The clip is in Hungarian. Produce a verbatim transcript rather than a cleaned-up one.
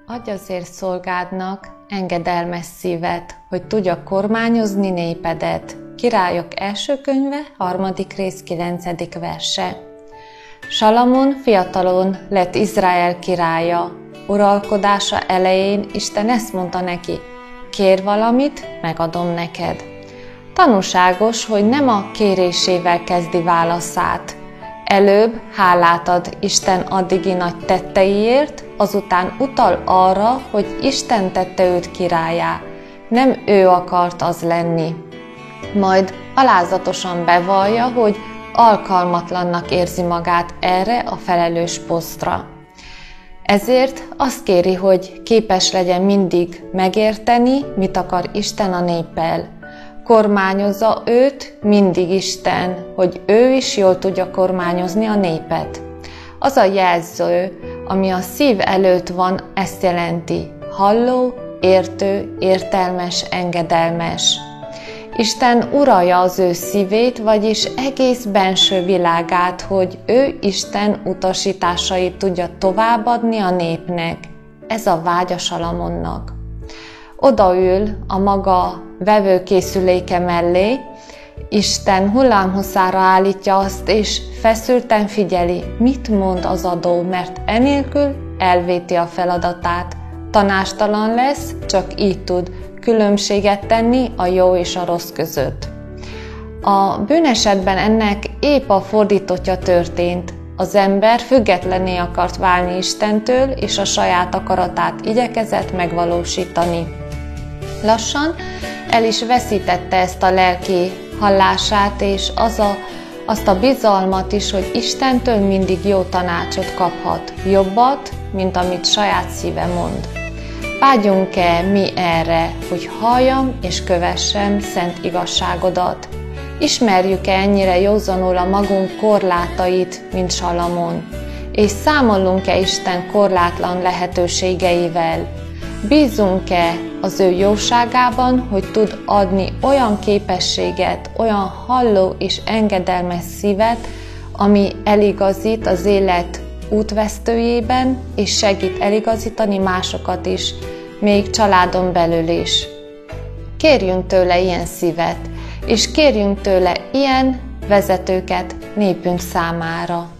Adj azért szolgádnak engedelmes szívet, hogy tudja kormányozni népedet. Királyok első könyve, harmadik rész, kilencedik verse. Salamon fiatalon lett Izrael királya. Uralkodása elején Isten ezt mondta neki: kérj valamit, megadom neked. Tanúságos, hogy nem a kérésével kezdi válaszát. Előbb hálát ad Isten addigi nagy tetteiért, azután utal arra, hogy Isten tette őt királlyá. Nem ő akart az lenni. Majd alázatosan bevallja, hogy alkalmatlannak érzi magát erre a felelős posztra. Ezért azt kéri, hogy képes legyen mindig megérteni, mit akar Isten a néppel. Kormányozza őt mindig Isten, hogy ő is jól tudja kormányozni a népet. Az a jelző, ami a szív előtt van, ezt jelenti: halló, értő, értelmes, engedelmes. Isten uralja az ő szívét, vagyis egész benső világát, hogy ő Isten utasításait tudja továbbadni a népnek. Ez a vágya Salamonnak. Odaül a maga vevőkészüléke mellé, Isten hullámhoszára állítja azt, és feszülten figyeli, mit mond az adó, mert enélkül elvéti a feladatát. Tanástalan lesz, csak így tud különbséget tenni a jó és a rossz között. A bűnesetben ennek épp a fordítottja történt. Az ember függetlenné akart válni Istentől, és a saját akaratát igyekezett megvalósítani. Lassan el is veszítette ezt a lelki hallását, és az a, azt a bizalmat is, hogy Istentől mindig jó tanácsot kaphat, jobbat, mint amit saját szíve mond. Vágyunk-e mi erre, hogy halljam és kövessem szent igazságodat? Ismerjük-e ennyire józanul a magunk korlátait, mint Salamon? És számolunk-e Isten korlátlan lehetőségeivel? Bízunk-e az ő jóságában, hogy tud adni olyan képességet, olyan halló és engedelmes szívet, ami eligazít az élet útvesztőjében, és segít eligazítani másokat is, még családon belül is. Kérjünk tőle ilyen szívet, és kérjünk tőle ilyen vezetőket népünk számára.